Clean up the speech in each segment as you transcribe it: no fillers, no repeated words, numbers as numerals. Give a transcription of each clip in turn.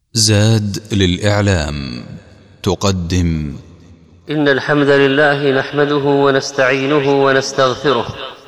زاد للإعلام تقدم. إن الحمد لله نحمده ونستعينه ونستغفره،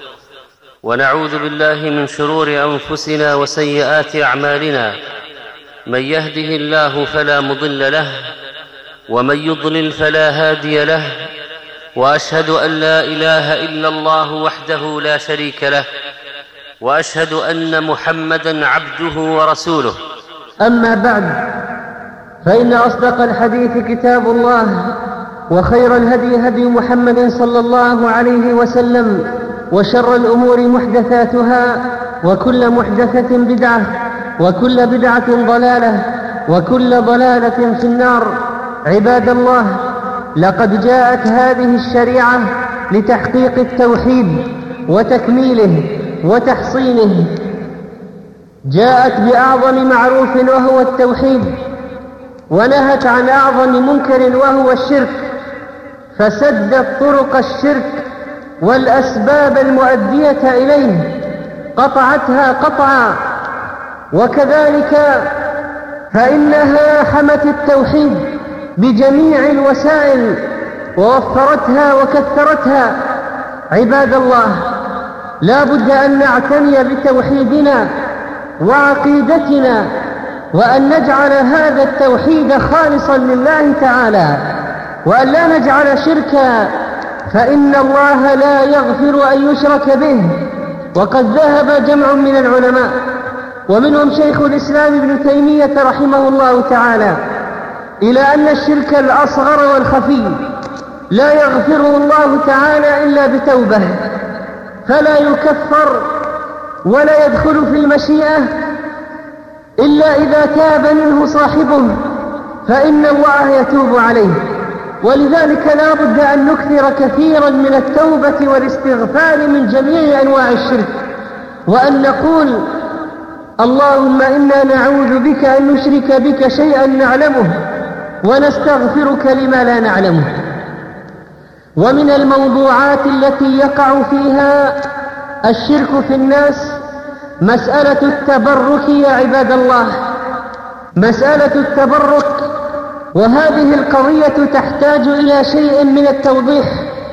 ونعوذ بالله من شرور أنفسنا وسيئات أعمالنا. من يهده الله فلا مضل له، ومن يضلل فلا هادي له، وأشهد أن لا إله إلا الله وحده لا شريك له، وأشهد أن محمدًا عبده ورسوله. أما بعد، فإن أصدق الحديث كتاب الله، وخير الهدي هدي محمد صلى الله عليه وسلم، وشر الأمور محدثاتها، وكل محدثة بدعة، وكل بدعة ضلالة، وكل ضلالة في النار. عباد الله، لقد جاءت هذه الشريعة لتحقيق التوحيد وتكميله وتحصينه. جاءت بأعظم معروف وهو التوحيد، ونهت عن أعظم منكر وهو الشرك، فسدت طرق الشرك والأسباب المؤدية إليه، قطعتها قطعا. وكذلك فإنها حمت التوحيد بجميع الوسائل ووفرتها وكثرتها. عباد الله، لا بد أن نعتني بتوحيدنا وعقيدتنا، وأن نجعل هذا التوحيد خالصا لله تعالى، وأن لا نجعل شركا، فإن الله لا يغفر أن يشرك به. وقد ذهب جمع من العلماء، ومنهم شيخ الإسلام ابن تيمية رحمه الله تعالى، إلى أن الشرك الأصغر والخفي لا يغفره الله تعالى إلا بتوبة، فلا يكفر ولا يدخل في المشيئة إلا إذا تاب منه صاحبه، فإن الله يتوب عليه. ولذلك لا بد أن نكثر كثيرا من التوبة والاستغفار من جميع أنواع الشرك، وأن نقول: اللهم إنا نعوذ بك أن نشرك بك شيئا نعلمه، ونستغفرك لما لا نعلمه. ومن الموضوعات التي يقع فيها الشرك في الناس مسألة التبرك يا عباد الله، مسألة التبرك. وهذه القضية تحتاج إلى شيء من التوضيح،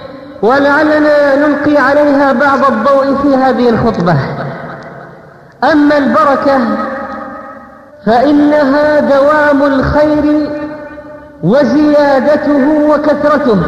ولعلنا نلقي عليها بعض الضوء في هذه الخطبة. أما البركة فإنها دوام الخير وزيادته وكثرته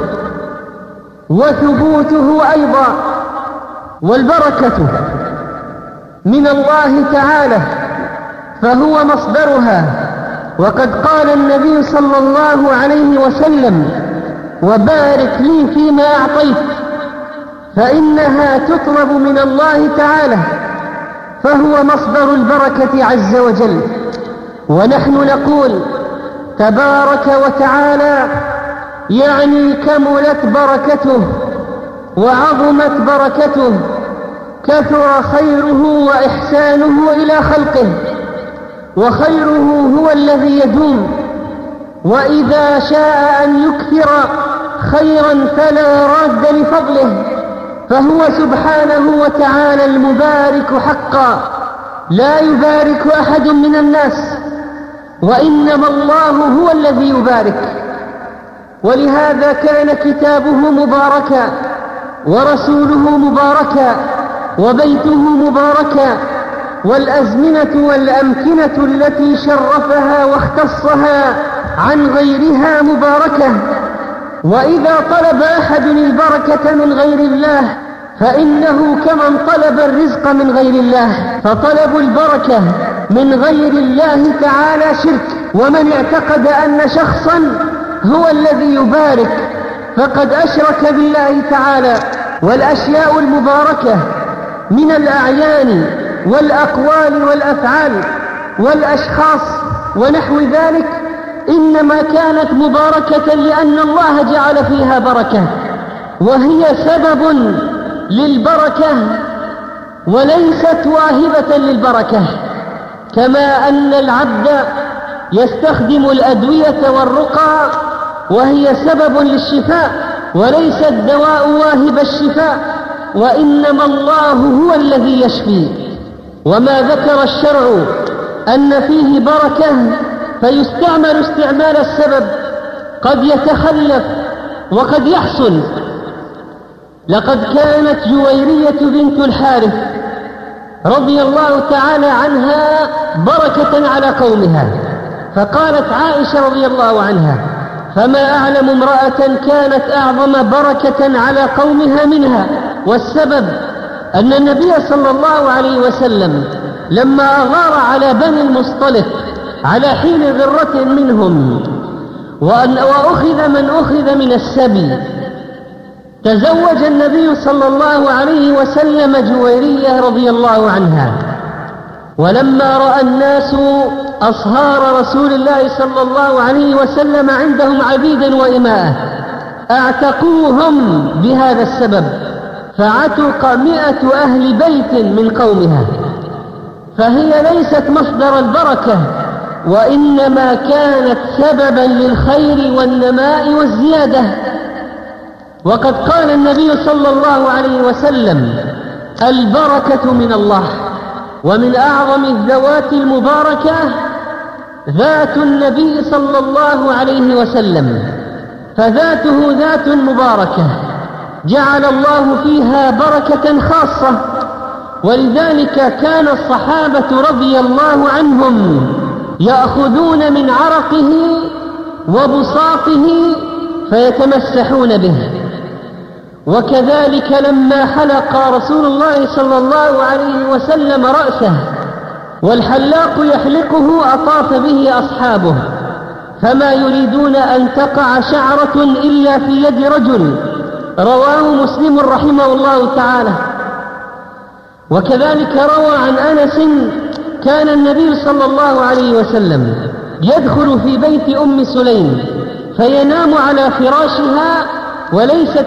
وثبوته أيضا. والبركة من الله تعالى، فهو مصدرها. وقد قال النبي صلى الله عليه وسلم: وبارك لي فيما أعطيت، فإنها تطلب من الله تعالى، فهو مصدر البركة عز وجل. ونحن نقول تبارك وتعالى، يعني كملت بركته وعظمت بركته، كثر خيره وإحسانه إلى خلقه، وخيره هو الذي يدوم. وإذا شاء أن يكثر خيرا فلا راد لفضله، فهو سبحانه وتعالى المبارك حقا، لا يبارك أحد من الناس، وإنما الله هو الذي يبارك. ولهذا كان كتابه مباركا، ورسوله مباركا، وبيته مباركا، والأزمنة والأمكنة التي شرفها واختصها عن غيرها مباركة. وإذا طلب أحد البركة من غير الله فإنه كمن طلب الرزق من غير الله، فطلب البركة من غير الله تعالى شرك. ومن اعتقد أن شخصا هو الذي يبارك فقد أشرك بالله تعالى. والأشياء المباركة من الأعيان والأقوال والأفعال والأشخاص ونحو ذلك إنما كانت مباركة لأن الله جعل فيها بركة، وهي سبب للبركة وليست واهبة للبركة. كما أن العبد يستخدم الأدوية والرقى وهي سبب للشفاء، وليس الدواء واهب الشفاء، وإنما الله هو الذي يشفي. وما ذكر الشرع أن فيه بركة فيستعمل استعمال السبب، قد يتخلف وقد يحصل. لقد كانت جويرية بنت الحارث رضي الله تعالى عنها بركة على قومها، فقالت عائشة رضي الله عنها: فما أعلم امرأة كانت أعظم بركة على قومها منها. والسبب أن النبي صلى الله عليه وسلم لما أغار على بني المصطلق على حين غرة منهم وأخذ من أخذ من السبي، تزوج النبي صلى الله عليه وسلم جويرية رضي الله عنها. ولما رأى الناس أصهار رسول الله صلى الله عليه وسلم عندهم عبيدا وإماء اعتقوهم بهذا السبب، فعتق 100 أهل بيت من قومها. فهي ليست مصدر البركة، وإنما كانت سببا للخير والنماء والزيادة. وقد قال النبي صلى الله عليه وسلم: البركة من الله، ومن أعظم الذوات المباركة ذات النبي صلى الله عليه وسلم، فذاته ذات مباركة جعل الله فيها بركة خاصة. ولذلك كان الصحابة رضي الله عنهم يأخذون من عرقه وبساطه فيتمسحون به. وكذلك لما حلق رسول الله صلى الله عليه وسلم رأسه والحلاق يحلقه أطاف به أصحابه، فما يريدون أن تقع شعرة إلا في يد رجل، رواه مسلم رحمه الله تعالى. وكذلك روى عن أنس: كان النبي صلى الله عليه وسلم يدخل في بيت أم سليم فينام على فراشها وليست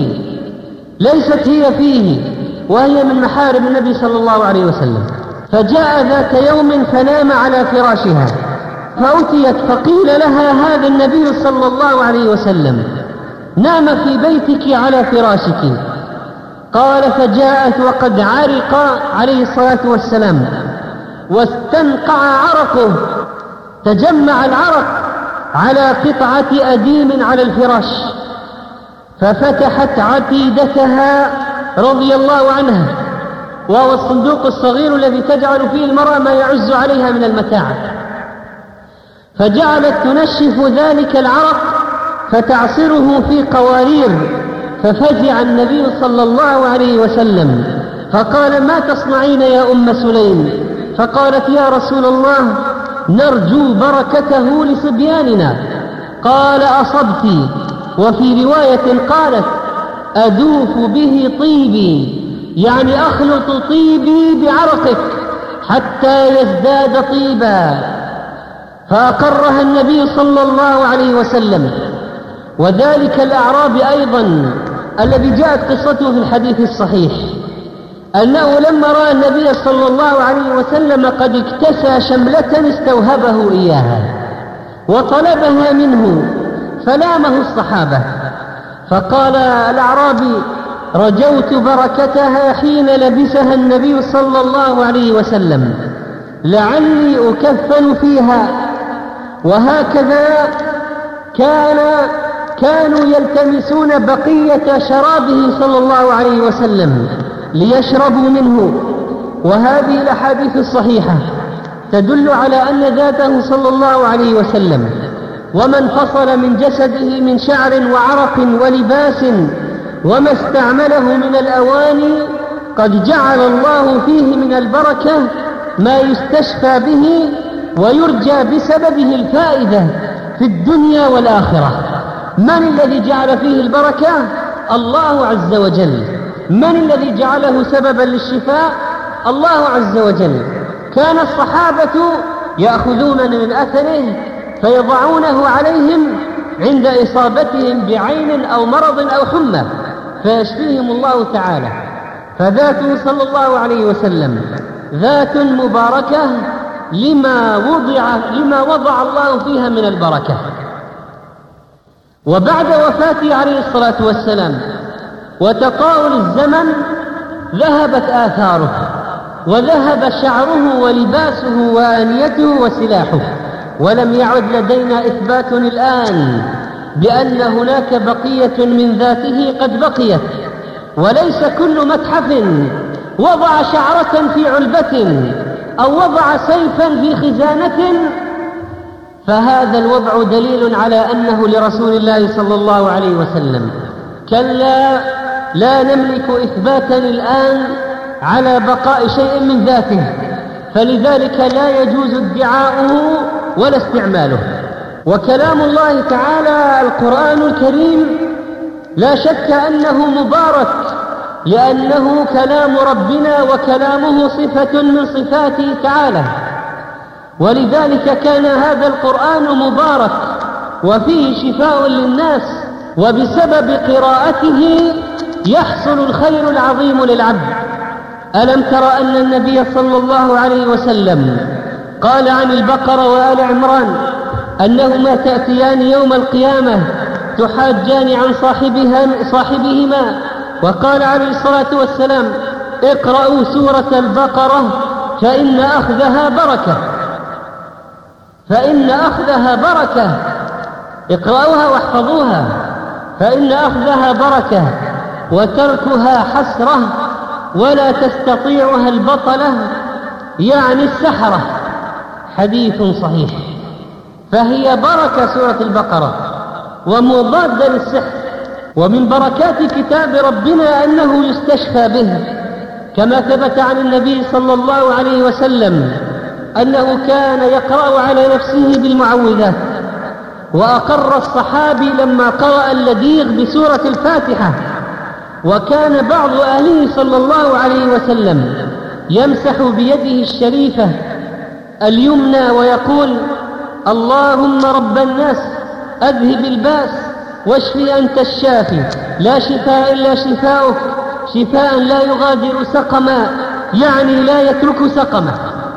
هي فيه، وهي من محارم النبي صلى الله عليه وسلم. فجاء ذات يوم فنام على فراشها، فأتيت فقيل لها: هذا النبي صلى الله عليه وسلم نام في بيتك على فراشك. قال: فجاءت وقد عرق عليه الصلاة والسلام واستنقع عرقه، تجمع العرق على قطعة أديم على الفراش، ففتحت عتيدتها رضي الله عنها، وهو الصندوق الصغير الذي تجعل فيه المرأة ما يعز عليها من المتاع، فجعلت تنشف ذلك العرق فتعصره في قوارير. ففزع النبي صلى الله عليه وسلم فقال: ما تصنعين يا أم سليم؟ فقالت: يا رسول الله، نرجو بركته لصبياننا. قال: أصبت. وفي رواية قالت: أدوف به طيبي، يعني أخلط طيبي بعرقك حتى يزداد طيبا. فأقرها النبي صلى الله عليه وسلم. وذلك الأعرابي أيضا الذي جاءت قصته في الحديث الصحيح، أنه لما رأى النبي صلى الله عليه وسلم قد اكتسى شملة استوهبه إياها وطلبها منه، فلامه الصحابة. فقال الأعرابي: رجوت بركتها حين لبسها النبي صلى الله عليه وسلم، لعلي أكفن فيها. وهكذا كانوا يلتمسون بقية شرابه صلى الله عليه وسلم ليشربوا منه. وهذه الأحاديث الصحيحة تدل على أن ذاته صلى الله عليه وسلم وما انفصل من جسده من شعر وعرق ولباس وما استعمله من الأواني قد جعل الله فيه من البركة ما يستشفى به ويرجى بسببه الفائدة في الدنيا والآخرة. من الذي جعل فيه البركة؟ الله عز وجل. من الذي جعله سببا للشفاء؟ الله عز وجل. كان الصحابة يأخذون من أثره فيضعونه عليهم عند إصابتهم بعين أو مرض أو حمى فيشفيهم الله تعالى. فذاته صلى الله عليه وسلم ذات مباركة لما وضع الله فيها من البركة. وبعد وفاته عليه الصلاة والسلام وتطاول الزمن ذهبت آثاره وذهب شعره ولباسه وآنيته وسلاحه، ولم يعد لدينا إثبات الآن بأن هناك بقية من ذاته قد بقيت، وليس كل متحف وضع شعرة في علبة أو وضع سيفا في خزانة فهذا الوضع دليل على أنه لرسول الله صلى الله عليه وسلم. كلا، لا نملك إثباتا الآن على بقاء شيء من ذاته، فلذلك لا يجوز ادعاؤه ولا استعماله. وكلام الله تعالى القرآن الكريم لا شك أنه مبارك، لأنه كلام ربنا وكلامه صفة من صفاته تعالى، ولذلك كان هذا القرآن مبارك وفيه شفاء للناس، وبسبب قراءته يحصل الخير العظيم للعبد. ألم تر أن النبي صلى الله عليه وسلم قال عن البقرة وآل عمران أنهما تأتيان يوم القيامة تحاجان عن صاحبهما، وقال عليه الصلاة والسلام: اقرأوا سورة البقرة فإن أخذها بركة، اقرأوها واحفظوها فإن أخذها بركة وتركها حسرة ولا تستطيعها البطلة، يعني السحرة. حديث صحيح. فهي بركة سورة البقرة ومضادة للسحر. ومن بركات كتاب ربنا أنه يستشفى به، كما ثبت عن النبي صلى الله عليه وسلم أنه كان يقرأ على نفسه بالمعوذات، وأقر الصحابي لما قرأ اللديغ بسورة الفاتحة، وكان بعض أهله صلى الله عليه وسلم يمسح بيده الشريفة اليمنى ويقول: اللهم رب الناس أذهب الباس واشفي أنت الشافي لا شفاء إلا شفاؤك شفاء لا يغادر سقما، يعني لا يترك سقما.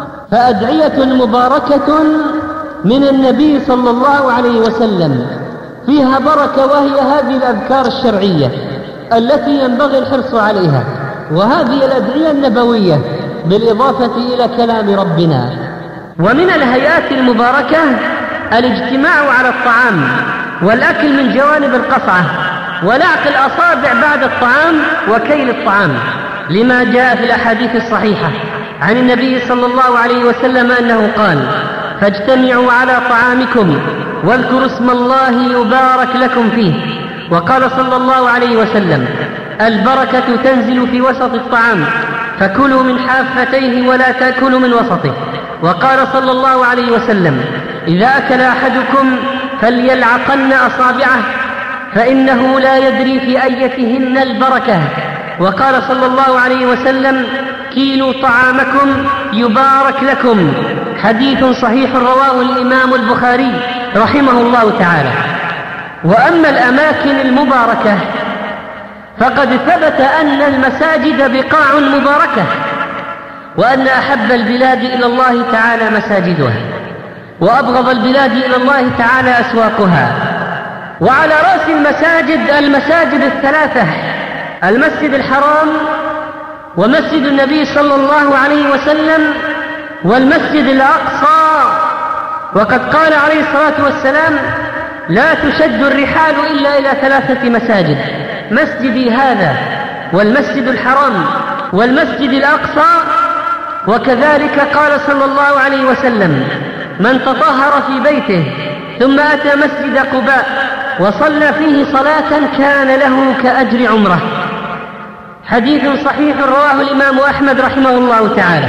فأدعية مباركة من النبي صلى الله عليه وسلم فيها بركة، وهي هذه الأذكار الشرعية التي ينبغي الحرص عليها، وهذه الأدعية النبوية بالإضافة إلى كلام ربنا. ومن الهيئات المباركة الاجتماع على الطعام والأكل من جوانب القصعة، ولعق الأصابع بعد الطعام وكيل الطعام، لما جاء في الأحاديث الصحيحة عن النبي صلى الله عليه وسلم أنه قال: فاجتمعوا على طعامكم واذكروا اسم الله يبارك لكم فيه. وقال صلى الله عليه وسلم: البركة تنزل في وسط الطعام، فكلوا من حافتيه ولا تأكلوا من وسطه. وقال صلى الله عليه وسلم: إذا أكل أحدكم فليلعقن أصابعه فإنه لا يدري في أيتهن البركة. وقال صلى الله عليه وسلم: كيلوا طعامكم يبارك لكم. حديث صحيح رواه الإمام البخاري رحمه الله تعالى. وأما الأماكن المباركة فقد ثبت أن المساجد بقاع مباركة، وأن أحب البلاد إلى الله تعالى مساجدها، وأبغض البلاد إلى الله تعالى أسواقها. وعلى رأس المساجد الثلاثة: المسجد الحرام، ومسجد النبي صلى الله عليه وسلم، والمسجد الأقصى. وقد قال عليه الصلاة والسلام: لا تشد الرحال إلا إلى 3 مساجد: مسجدي هذا، والمسجد الحرام، والمسجد الأقصى. وكذلك قال صلى الله عليه وسلم: من تطهر في بيته ثم أتى مسجد قباء وصلى فيه صلاة كان له كأجر عمره. حديث صحيح رواه الإمام أحمد رحمه الله تعالى.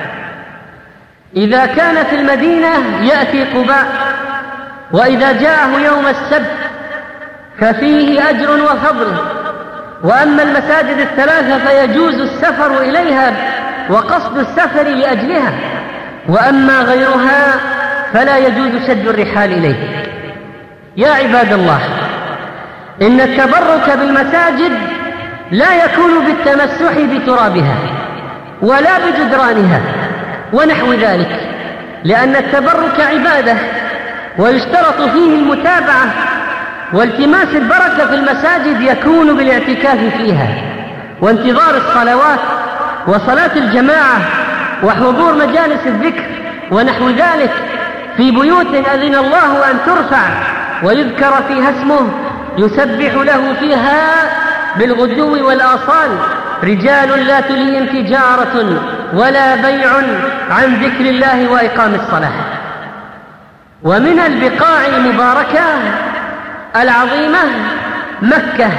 إذا كان في المدينة يأتي قباء، وإذا جاءه يوم السبت ففيه أجر وفضل. وأما المساجد الثلاثة فيجوز السفر إليها وقصد السفر لأجلها، وأما غيرها فلا يجوز شد الرحال إليه. يا عباد الله، إن التبرك بالمساجد لا يكون بالتمسح بترابها ولا بجدرانها ونحو ذلك، لأن التبرك عبادة ويشترط فيه المتابعة، والتماس البركة في المساجد يكون بالاعتكاف فيها وانتظار الصلوات وصلاة الجماعة وحضور مجالس الذكر ونحو ذلك. في بيوت أذن الله أن ترفع ويذكر فيها اسمه يسبح له فيها بالغدو والآصال رجال لا تلهيهم تجارة ولا بيع عن ذكر الله وإقام الصلاة. ومن البقاع المباركة العظيمة مكة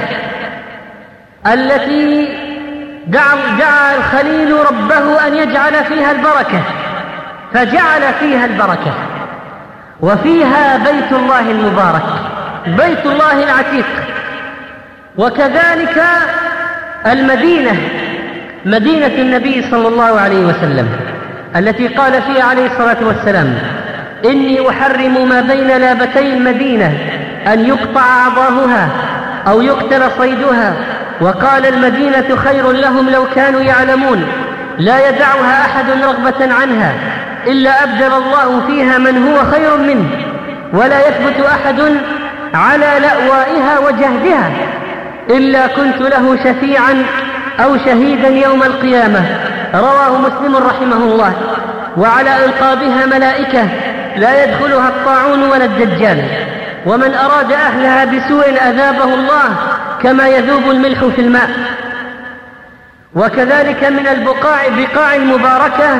التي دعا الخليل ربه أن يجعل فيها البركة فجعل فيها البركة، وفيها بيت الله المبارك بيت الله العتيق. وكذلك المدينة مدينة النبي صلى الله عليه وسلم التي قال فيها عليه الصلاة والسلام إني أحرم ما بين لابتي المدينة أن يقطع أعضاؤها أو يقتل صيدها. وقال المدينة خير لهم لو كانوا يعلمون لا يدعها أحد رغبة عنها إلا أبدل الله فيها من هو خير منه ولا يثبت أحد على لأوائها وجهدها إلا كنت له شفيعا أو شهيدا يوم القيامة. رواه مسلم رحمه الله. وعلى أنقاضها ملائكة لا يدخلها الطاعون ولا الدجال، ومن أراد أهلها بسوء أذابه الله كما يذوب الملح في الماء. وكذلك من البقاع المباركة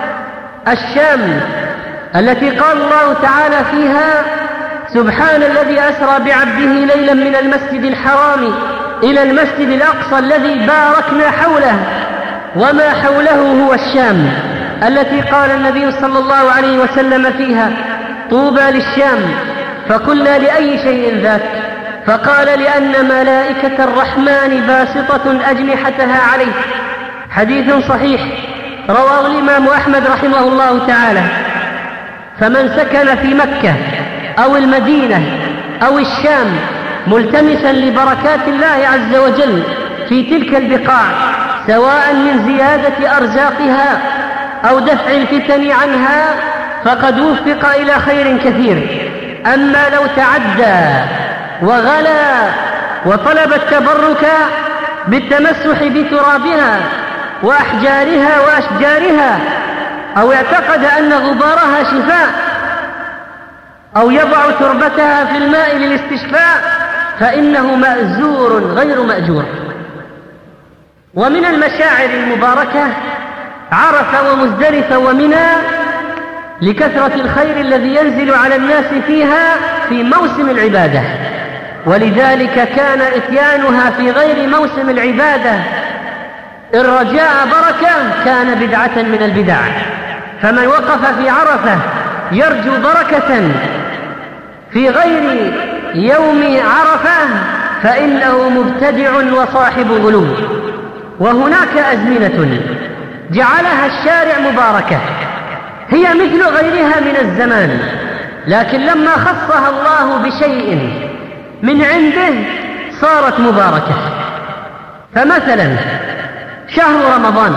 الشام التي قال الله تعالى فيها سبحان الذي أسرى بعبده ليلا من المسجد الحرام إلى المسجد الأقصى الذي باركنا حوله. وما حوله هو الشام التي قال النبي صلى الله عليه وسلم فيها طوبى للشام. فقلنا لأي شيء ذاك؟ فقال لأن ملائكة الرحمن باسطة أجنحتها عليه. حديث صحيح رواه الإمام أحمد رحمه الله تعالى. فمن سكن في مكة أو المدينة أو الشام ملتمسا لبركات الله عز وجل في تلك البقاع سواء من زيادة أرزاقها أو دفع الفتن عنها فقد وفق إلى خير كثير. أما لو تعدى وغلا وطلب التبرك بالتمسح بترابها وأحجارها وأشجارها أو اعتقد أن غبارها شفاء أو يضع تربتها في الماء للاستشفاء فإنه مأزور غير مأجور. ومن المشاعر المباركة عرفة ومزدلفة ومنى لكثرة الخير الذي ينزل على الناس فيها في موسم العبادة، ولذلك كان إتيانها في غير موسم العبادة إن رجاء بركة كان بدعة من البدع. فمن وقف في عرفة يرجو بركة في غير يوم عرفة فإنه مبتدع وصاحب غلو. وهناك أزمنة جعلها الشارع مباركة هي مثل غيرها من الزمان، لكن لما خصها الله بشيء من عنده صارت مباركة. فمثلا شهر رمضان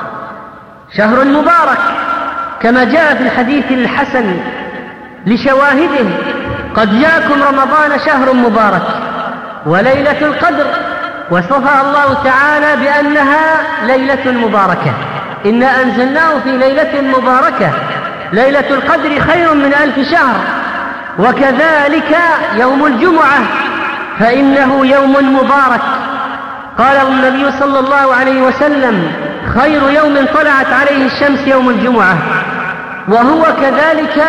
شهر مبارك كما جاء في الحديث الحسن لشواهده قد جاءكم رمضان شهر مبارك وليلة القدر وصفها الله تعالى بأنها ليلة مباركة إنا أنزلناه في ليلة مباركة ليلة القدر خير من 1000 شهر. وكذلك يوم الجمعة فإنه يوم مبارك قال النبي صلى الله عليه وسلم خير يوم طلعت عليه الشمس يوم الجمعة. وهو كذلك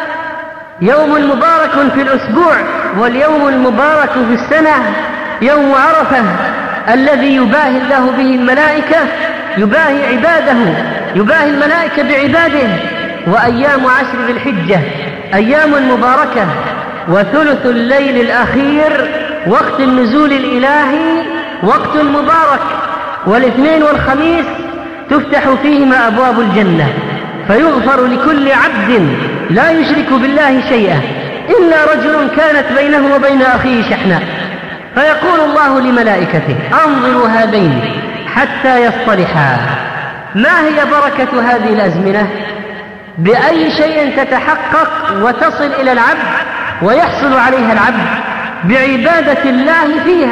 يوم مبارك في الأسبوع، واليوم المبارك في السنة يوم عرفة الذي يباهي الله به الملائكة يباهي عباده يباهي الملائكة بعباده. وأيام عشر ذي الحجة أيام مباركة وثلث الليل الأخير وقت النزول الإلهي وقت مبارك. والاثنين والخميس تفتح فيهما أبواب الجنة فيغفر لكل عبد لا يشرك بالله شيئا إلا رجل كانت بينه وبين أخيه شحناء فيقول الله لملائكته أنظروا هذين حتى يصطلحا. ما هي بركة هذه الأزمنة؟ بأي شيء تتحقق وتصل إلى العبد ويحصل عليها العبد؟ بعبادة الله فيها.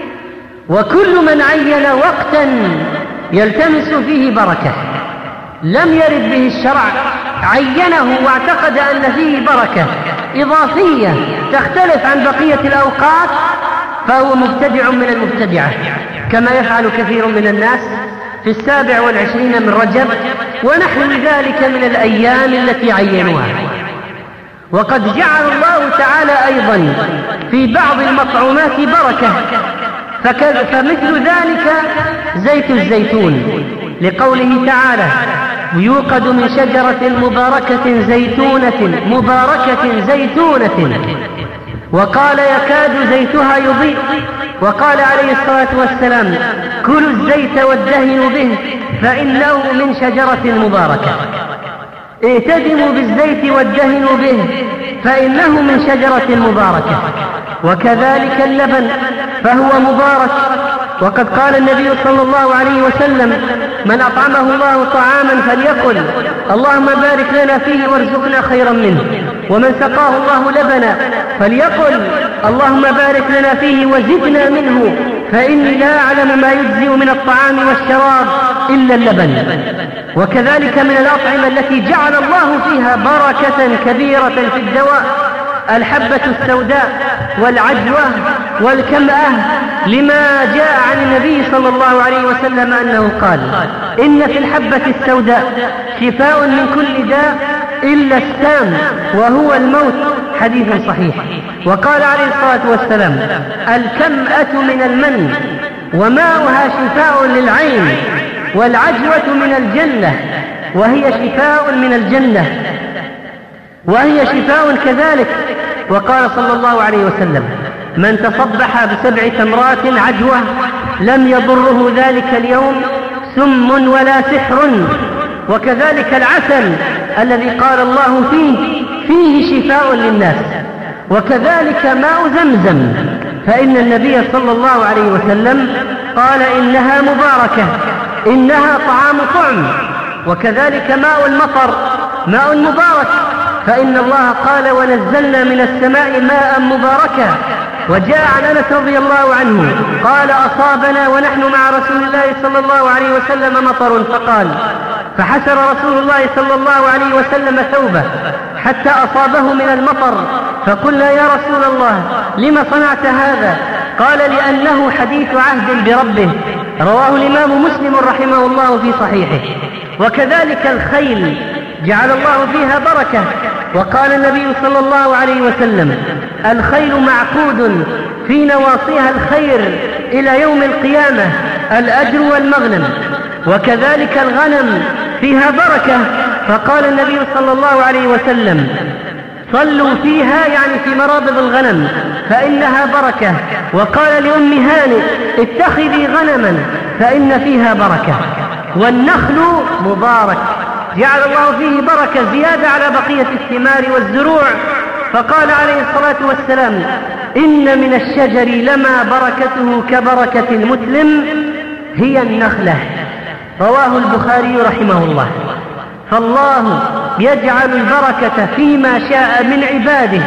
وكل من عين وقتا يلتمس فيه بركة لم يرد به الشرع عينه واعتقد أن فيه بركة إضافية تختلف عن بقية الأوقات فهو مبتدع من المبتدعة، كما يفعل كثير من الناس في 27 من رجب ونحو ذلك من الأيام التي عينوها. وقد جعل الله تعالى أيضا في بعض المطعومات بركة، فمثل ذلك زيت الزيتون، لقوله تعالى: يوقد من شجرة مباركة زيتونة وقال يكاد زيتها يضيء. وقال عليه الصلاة والسلام: كلوا الزيت وادهنوا به فإنه من شجرة مباركة. اعتدموا بالزيت وادهنوا به فإنه من شجرة مباركة. وكذلك اللبن فهو مبارك، وقد قال النبي صلى الله عليه وسلم: من أطعمه الله طعاما فليقل اللهم بارك لنا فيه وارزقنا خيرا منه، ومن سقاه الله لبنا فليقل اللهم بارك لنا فيه وزدنا منه، فإني لا أعلم ما يجزئ من الطعام والشراب إلا اللبن. وكذلك من الأطعمة التي جعل الله فيها بركة كبيرة في الدواء الحبة السوداء والعجوة والكمأة، لما جاء عن النبي صلى الله عليه وسلم أنه قال: إن في الحبة السوداء شفاء من كل داء إلا السام وهو الموت، حديث صحيح. وقال عليه الصلاة والسلام: الكمأة من المن وماؤها شفاء للعين، والعجوة من الجنة وهي شفاء من الجنة وهي شفاء كذلك. وقال صلى الله عليه وسلم: من تصبح ب7 تمرات عجوة لم يضره ذلك اليوم سم ولا سحر. وكذلك العسل الذي قال الله فيه شفاء للناس. وكذلك ماء زمزم، فإن النبي صلى الله عليه وسلم قال: إنها مباركة، إنها طعام. وكذلك ماء المطر ماء مبارك، فإن الله قال: ونزلنا من السماء ماء مباركا. وجاء عن أنس رضي الله عنه قال: أصابنا ونحن مع رسول الله صلى الله عليه وسلم مطر، فحسر رسول الله صلى الله عليه وسلم ثوبه حتى أصابه من المطر، فقلنا: يا رسول الله لما صنعت هذا؟ قال: لأنه حديث عهد بربه. رواه الإمام مسلم رحمه الله في صحيحه. وكذلك الخيل جعل الله فيها بركة، وقال النبي صلى الله عليه وسلم: الخيل معقود في نواصيها الخير إلى يوم القيامة، الأجر والمغنم. وكذلك الغنم فيها بركة، فقال النبي صلى الله عليه وسلم: صلوا فيها، يعني في مرابض الغنم، فإنها بركة. وقال لأم هانئ: اتخذي غنما فإن فيها بركة. والنخل مبارك، جعل الله فيه بركة زيادة على بقية الثمار والزروع، فقال عليه الصلاة والسلام: إن من الشجر لما بركته كبركة المسلم هي النخلة. رواه البخاري رحمه الله. فالله يجعل البركة فيما شاء من عباده،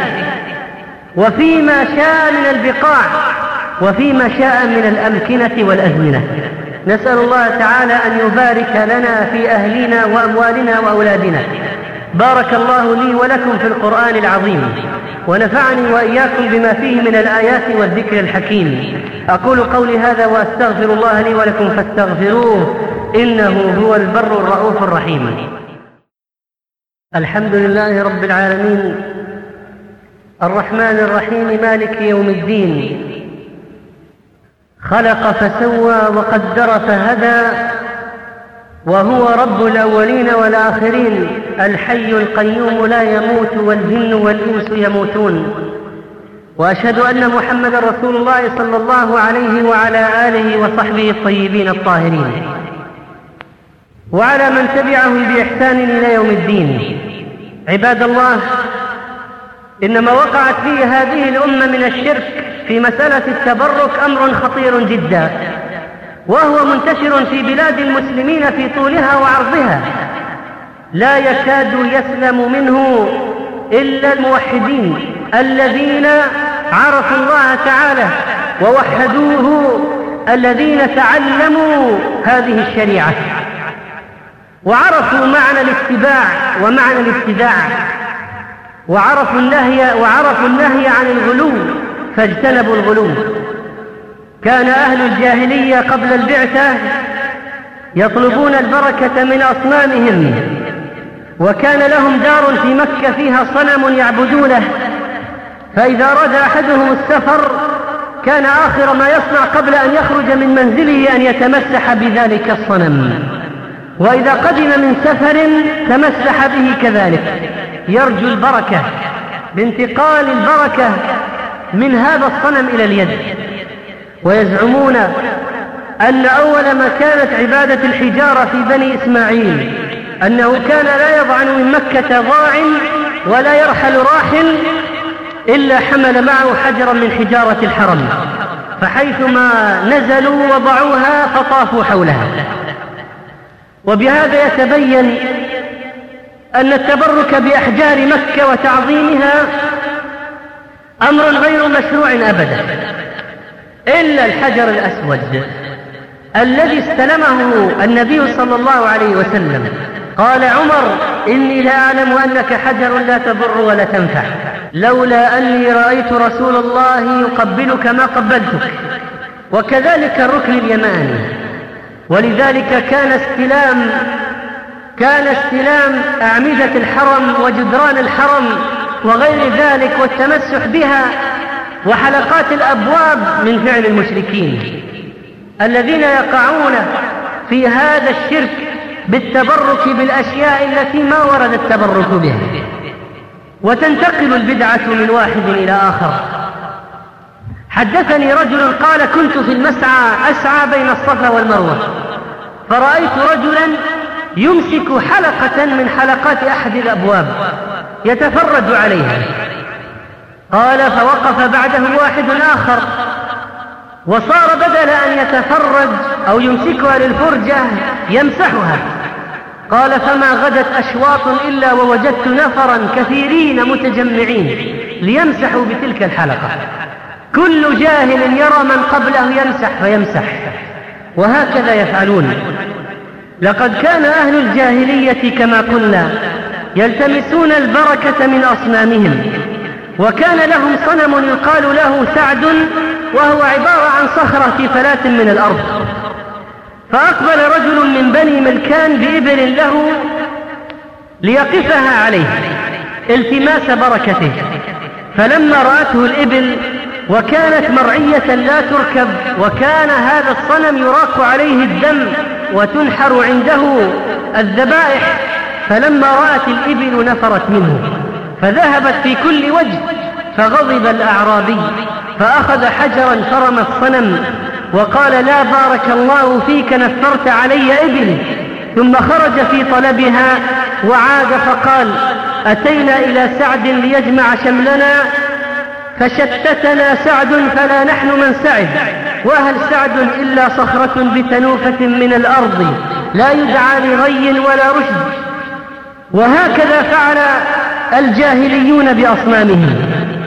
وفيما شاء من البقاع، وفيما شاء من الأمكنة والأزمنة. نسأل الله تعالى أن يبارك لنا في أهلنا وأموالنا وأولادنا. بارك الله لي ولكم في القرآن العظيم، ونفعني وإياكم بما فيه من الآيات والذكر الحكيم. أقول قولي هذا وأستغفر الله لي ولكم فاستغفروه، إنه هو البر الرؤوف الرحيم. الحمد لله رب العالمين، الرحمن الرحيم، مالك يوم الدين. خلق فسوى وقدر فهدى، وهو رب الأولين والآخرين، الحي القيوم لا يموت، والجن والإنس يموتون. وأشهد أن محمدا رسول الله صلى الله عليه وعلى آله وصحبه الطيبين الطاهرين، وعلى من تبعهم بإحسان إلى يوم الدين. عباد الله، إنما وقعت فيه هذه الأمة من الشرك في مسألة التبرك أمر خطير جدا، وهو منتشر في بلاد المسلمين في طولها وعرضها، لا يكاد يسلم منه إلا الموحدين الذين عرفوا الله تعالى ووحدوه، الذين تعلموا هذه الشريعة. وعرفوا معنى الاتباع ومعنى الابتداع، وعرفوا النهي عن الغلو فاجتنبوا الغلو. كان أهل الجاهلية قبل البعثة يطلبون البركة من أصنامهم، وكان لهم دار في مكة فيها صنم يعبدونه، فإذا أراد أحدهم السفر كان آخر ما يصنع قبل أن يخرج من منزله أن يتمسح بذلك الصنم، وإذا قدم من سفر تمسح به كذلك، يرجو البركة بانتقال البركة من هذا الصنم إلى اليد. ويزعمون أن أول ما كانت عبادة الحجارة في بني إسماعيل أنه كان لا يضعن من مكة ضاع ولا يرحل راحل إلا حمل معه حجرا من حجارة الحرم، فحيثما نزلوا وضعوها فطافوا حولها. وبهذا يتبين أن التبرك بأحجار مكة وتعظيمها أمر غير مشروع أبدا، إلا الحجر الأسود الذي استلمه النبي صلى الله عليه وسلم. قال عمر: إني لا أعلم أنك حجر لا تضر ولا تنفع، لولا أني رأيت رسول الله يقبلك ما قبلتك. وكذلك الركن اليماني. ولذلك كان استلام أعمدة الحرم وجدران الحرم وغير ذلك والتمسح بها وحلقات الأبواب من فعل المشركين الذين يقعون في هذا الشرك بالتبرك بالأشياء التي ما ورد التبرك بها. وتنتقل البدعة من واحد إلى آخر. حدثني رجل قال: كنت في المسعى أسعى بين الصفا والمروة، فرأيت رجلا يمسك حلقة من حلقات أحد الأبواب يتفرج عليها. قال: فوقف بعده واحد آخر، وصار بدل أن يتفرج أو يمسكها للفرجة يمسحها. قال: فما غدت أشواط إلا ووجدت نفرا كثيرين متجمعين ليمسحوا بتلك الحلقة. كل جاهل يرى من قبله يمسح فيمسح، وهكذا يفعلون. لقد كان أهل الجاهلية كما قلنا يلتمسون البركة من أصنامهم، وكان لهم صنم يقال له سعد، وهو عبارة عن صخرة في فلاة من الأرض. فأقبل رجل من بني ملكان بإبل له ليقفها عليه التماس بركته، فلما رأته الإبل وكانت مرعية لا تركب، وكان هذا الصنم يراق عليه الدم وتنحر عنده الذبائح، فلما رأت الإبل نفرت منه فذهبت في كل وجه. فغضب الأعرابي فأخذ حجرا فرم الصنم وقال: لا بارك الله فيك، نفرت علي إبلي. ثم خرج في طلبها وعاد فقال: أتينا إلى سعد ليجمع شملنا فشتتنا سعد فلا نحن من سعد، وهل سعد إلا صخرة بتنوفة من الأرض لا يدعى لغي ولا رشد. وهكذا فعل الجاهليون بأصنامهم.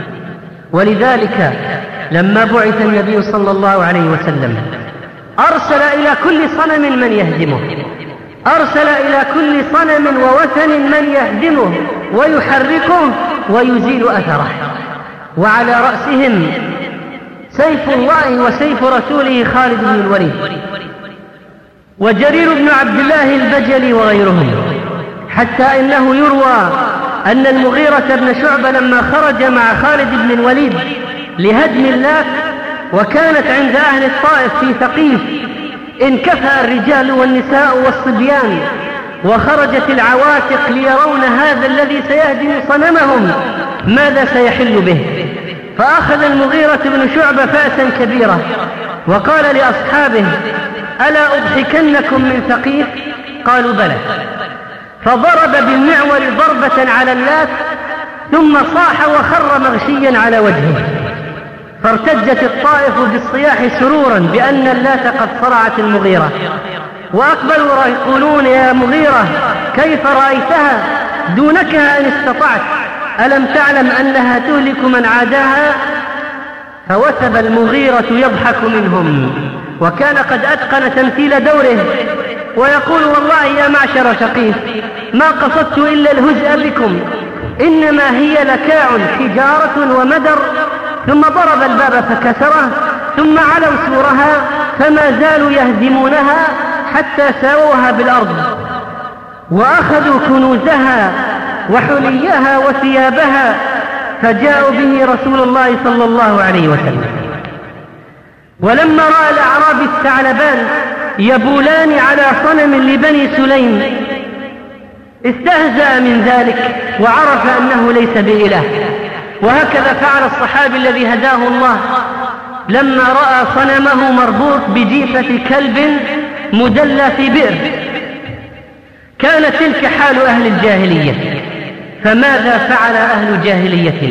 ولذلك لما بعث النبي صلى الله عليه وسلم أرسل إلى كل صنم من يهدمه، أرسل إلى كل صنم ووثن من يهدمه ويحركه ويزيل أثره، وعلى رأسهم سيف الله وسيف رسوله خالد بن الوليد وجرير بن عبد الله البجلي وغيرهم. حتى إنه يروى أن المغيرة بن شعبة لما خرج مع خالد بن الوليد لهدم اللات، وكانت عند أهل الطائف في ثقيف، انكفأ الرجال والنساء والصبيان، وخرجت العواتق ليرون هذا الذي سيهدم صنمهم ماذا سيحل به. فأخذ المغيرة بن شعبة فأسا كبيرة وقال لأصحابه: ألا أضحكنكم من ثقيف؟ قالوا: بلى. فضرب بالمعول ضربة على اللات، ثم صاح وخر مغشيا على وجهه، فارتجت الطائف بالصياح سرورا بأن اللات قد صرعت المغيرة، وأقبلوا يقولون: يا مغيرة كيف رأيتها؟ دونكها إن استطعت، ألم تعلم أنها تهلك من عاداها؟ فوثب المغيرة يضحك منهم، وكان قد أتقن تمثيل دوره، ويقول والله يا معشر ثقيف ما قصدت إلا الهزء بكم، إنما هي لكاع حجارة ومدر. ثم ضرب الباب فكسره، ثم علوا سورها فما زالوا يهدمونها حتى ساووها بالأرض، وأخذوا كنوزها وحليها وثيابها، فجاءوا به رسول الله صلى الله عليه وسلم. ولما رأى الأعرابي الثعلبان يبولان على صنم لبني سليم استهزأ من ذلك وعرف أنه ليس بإله. وهكذا فعل الصحابي الذي هداه الله لما رأى صنمه مربوط بجيفة كلب مدلى في بئر. كانت تلك حال أهل الجاهلية، فماذا فعل أهل جاهليتنا؟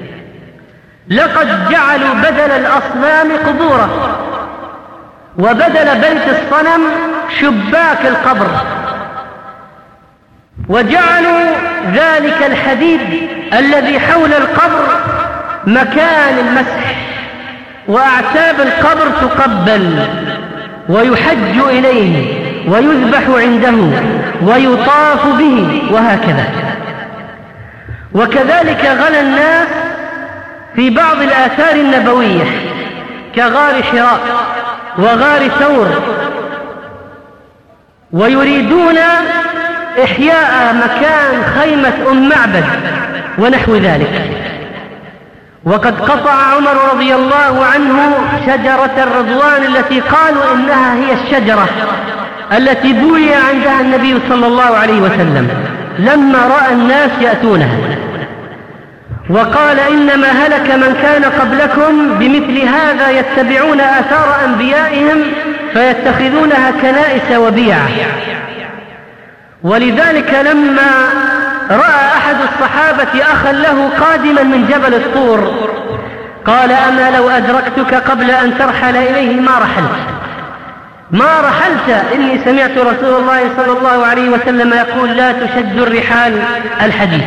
لقد جعلوا بدل الأصنام قبورا، وبدل بيت الصنم شباك القبر، وجعلوا ذلك الحديد الذي حول القبر مكان المسح، وأعتاب القبر تقبل ويحج إليه ويذبح عنده ويطاف به، وهكذا. وكذلك غلا الناس في بعض الآثار النبوية كغار حراء وغار ثور، ويريدون إحياء مكان خيمة معبد ونحو ذلك. وقد قطع عمر رضي الله عنه شجرة الرضوان التي قالوا إنها هي الشجرة التي بوي عندها النبي صلى الله عليه وسلم لما رأى الناس يأتونها، وقال إنما هلك من كان قبلكم بمثل هذا، يتبعون آثار أنبيائهم فيتخذونها كنائس وبيع. ولذلك لما رأى أحد الصحابة أخا له قادما من جبل الطور قال أما لو أدركتك قبل أن ترحل إليه ما رحلت، إني سمعت رسول الله صلى الله عليه وسلم يقول لا تشد الرحال الحديث.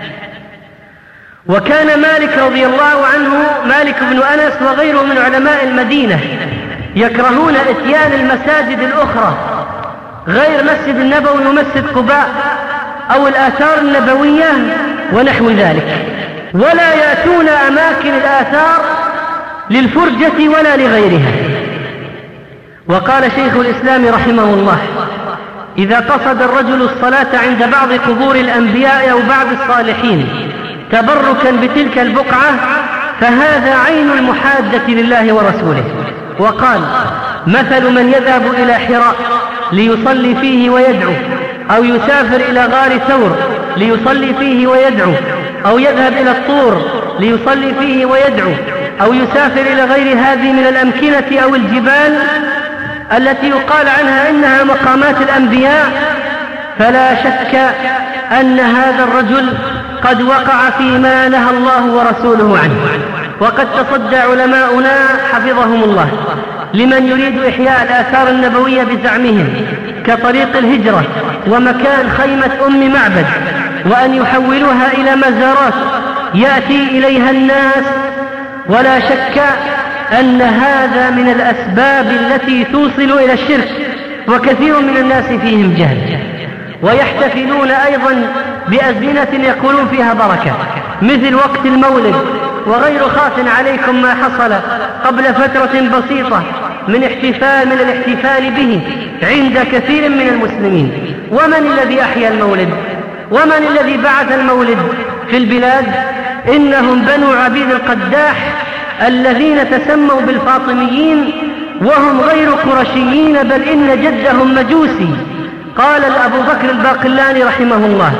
وكان مالك رضي الله عنه، مالك بن أنس وغيره من علماء المدينة يكرهون إتيان المساجد الأخرى غير مسجد النبوي ومسجد قباء أو الآثار النبوية ونحو ذلك، ولا يأتون أماكن الآثار للفرجة ولا لغيرها. وقال شيخ الإسلام رحمه الله إذا قصد الرجل الصلاة عند بعض قبور الأنبياء أو بعض الصالحين تبركا بتلك البقعة فهذا عين المحادة لله ورسوله. وقال مثل من يذهب إلى حراء ليصلي فيه ويدعو، أو يسافر إلى غار ثور ليصلي فيه ويدعو، أو يذهب إلى الطور ليصلي فيه ويدعو، أو يسافر إلى غير هذه من الأمكنة أو الجبال التي يقال عنها إنها مقامات الأنبياء، فلا شك أن هذا الرجل قد وقع فيما نهى الله ورسوله عنه. وقد تصدى علماؤنا حفظهم الله لمن يريد إحياء الآثار النبوية بزعمهم كطريق الهجرة ومكان خيمة معبد، وأن يحولوها إلى مزارات يأتي إليها الناس. ولا شك أن هذا من الأسباب التي توصل إلى الشرك، وكثير من الناس فيهم جهل. ويحتفلون أيضا بأزمنة يقولون فيها بركة مثل وقت المولد، وغير خاف عليكم ما حصل قبل فترة بسيطة من الاحتفال به عند كثير من المسلمين. ومن الذي أحيا المولد؟ ومن الذي بعث المولد في البلاد؟ إنهم بنو عبيد القداح الذين تسموا بالفاطميين، وهم غير قرشيين، بل إن جدهم مجوسي. قال أبو بكر الباقلاني رحمه الله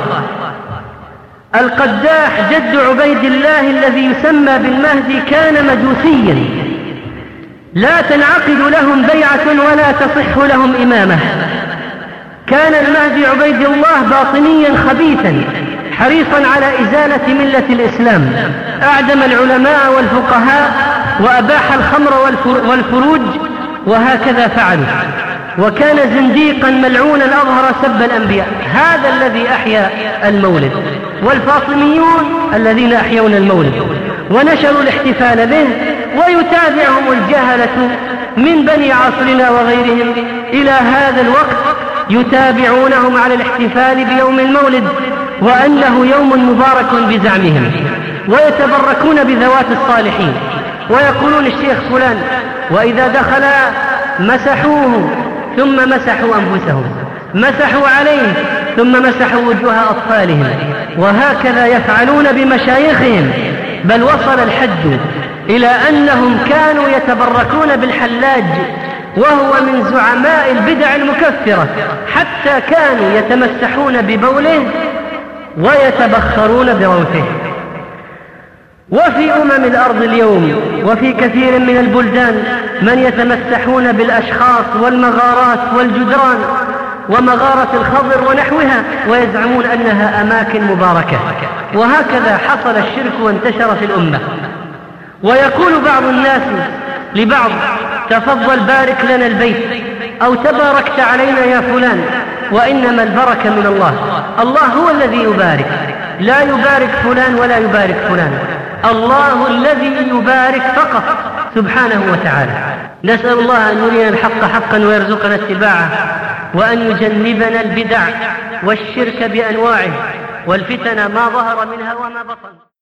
القداح جد عبيد الله الذي يسمى بالمهدي كان مجوسيا، لا تنعقد لهم بيعة ولا تصح لهم إمامة. كان المهدي عبيد الله باطنيا خبيثا حريصا على إزالة ملة الإسلام، أعدم العلماء والفقهاء وأباح الخمر والفروج، وهكذا فعلوا. وكان زنديقا ملعونا أظهر سب الأنبياء. هذا الذي أحيا المولد، والفاطميون الذين أحيون المولد ونشروا الاحتفال به، ويتابعهم الجهلة من بني عصرنا وغيرهم إلى هذا الوقت يتابعونهم على الاحتفال بيوم المولد وأنه يوم مبارك بزعمهم، ويتبركون بذوات الصالحين، ويقولون الشيخ فلان، وإذا دخل مسحوه ثم مسحوا أنفسهم، مسحوا عليه ثم مسحوا وجوه أطفالهم، وهكذا يفعلون بمشايخهم. بل وصل الحد إلى أنهم كانوا يتبركون بالحلاج وهو من زعماء البدع المكفرة، حتى كانوا يتمسحون ببوله ويتبخرون بروثه. وفي الأرض اليوم وفي كثير من البلدان من يتمسحون بالأشخاص والمغارات والجدران ومغارة الخضر ونحوها، ويزعمون أنها أماكن مباركة. وهكذا حصل الشرك وانتشر في الأمة. ويقول بعض الناس لبعض: تفضل بارك لنا البيت، أو تباركت علينا يا فلان، وإنما البركة من الله. الله هو الذي يبارك، لا يبارك فلان ولا يبارك فلان، الله الذي يبارك فقط سبحانه وتعالى. نسأل الله أن يرينا الحق حقا ويرزقنا اتباعه، وأن يجنبنا البدع والشرك بأنواعه والفتن ما ظهر منها وما بطن.